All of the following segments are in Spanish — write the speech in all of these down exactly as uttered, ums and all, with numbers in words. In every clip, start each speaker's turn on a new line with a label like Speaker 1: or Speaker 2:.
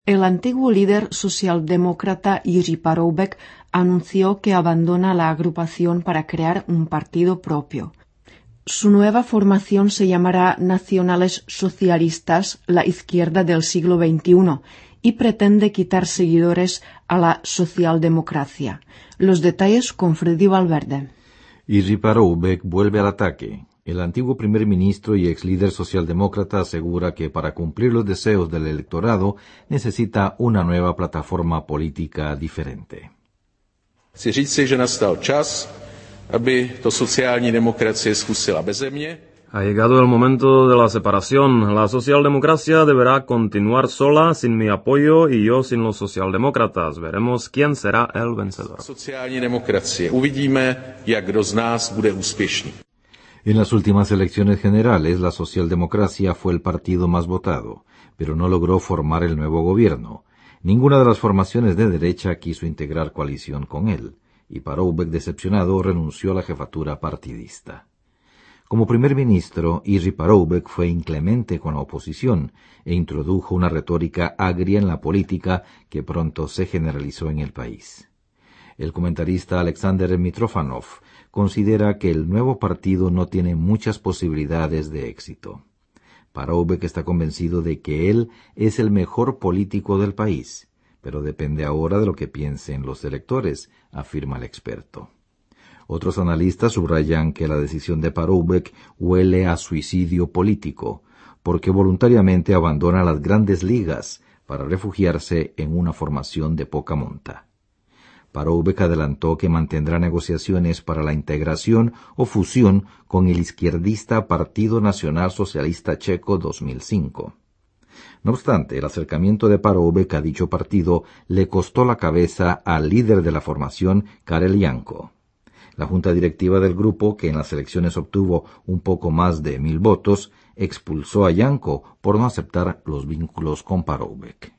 Speaker 1: El antiguo líder socialdemócrata Jiří Paroubek anunció que abandona la agrupación para crear un partido propio. Su nueva formación se llamará Nacionales Socialistas, la izquierda del siglo veintiuno, y pretende quitar seguidores a la socialdemocracia. Los detalles con Freddy Valverde.
Speaker 2: Jiří Paroubek vuelve al ataque. El antiguo primer ministro y ex líder socialdemócrata asegura que para cumplir los deseos del electorado necesita una nueva plataforma política diferente.
Speaker 3: Chci říci, že nastal čas, aby to sociální demokracie zkusila beze mě.
Speaker 4: Ha llegado el momento de la separación. La socialdemocracia deberá continuar sola, sin mi apoyo y yo sin los socialdemócratas. Veremos quién será el vencedor.
Speaker 3: Sociální demokracie. Uvidíme, jak kdo z nás bude úspěšný.
Speaker 2: En las últimas elecciones generales, la socialdemocracia fue el partido más votado, pero no logró formar el nuevo gobierno. Ninguna de las formaciones de derecha quiso integrar coalición con él, y Paroubek, decepcionado, renunció a la jefatura partidista. Como primer ministro, Jiří Paroubek fue inclemente con la oposición e introdujo una retórica agria en la política que pronto se generalizó en el país. El comentarista Alexander Mitrofanov considera que el nuevo partido no tiene muchas posibilidades de éxito. Paroubek está convencido de que él es el mejor político del país, pero depende ahora de lo que piensen los electores, afirma el experto. Otros analistas subrayan que la decisión de Paroubek huele a suicidio político, porque voluntariamente abandona las grandes ligas para refugiarse en una formación de poca monta. Paroubek adelantó que mantendrá negociaciones para la integración o fusión con el izquierdista Partido Nacional Socialista Checo dos mil cinco. No obstante, el acercamiento de Paroubek a dicho partido le costó la cabeza al líder de la formación, Karel Janko. La junta directiva del grupo, que en las elecciones obtuvo un poco más de mil votos, expulsó a Janko por no aceptar los vínculos con Paroubek.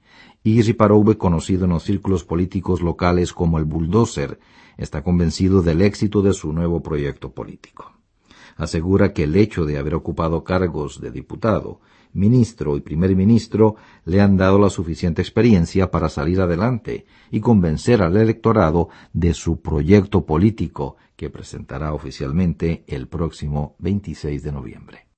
Speaker 2: Jiří Paroubek, conocido en los círculos políticos locales como el bulldozer, está convencido del éxito de su nuevo proyecto político. Asegura que el hecho de haber ocupado cargos de diputado, ministro y primer ministro le han dado la suficiente experiencia para salir adelante y convencer al electorado de su proyecto político que presentará oficialmente el próximo veintiséis de noviembre.